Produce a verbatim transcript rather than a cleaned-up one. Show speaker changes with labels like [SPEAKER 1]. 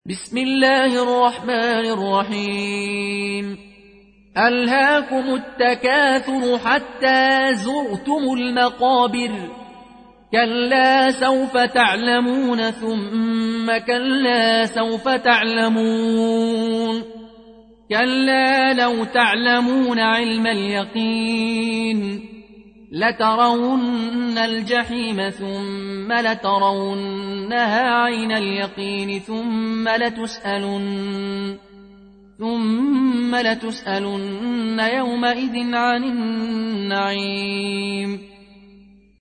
[SPEAKER 1] بسم الله الرحمن الرحيم. ألهاكم التكاثر حتى زرتم المقابر، كلا سوف تعلمون ثم كلا سوف تعلمون، كلا لو تعلمون علم اليقين لترون الجحيم ثم لترونها عين اليقين ثم لتسألن, ثم لتسألن يومئذ عن النعيم.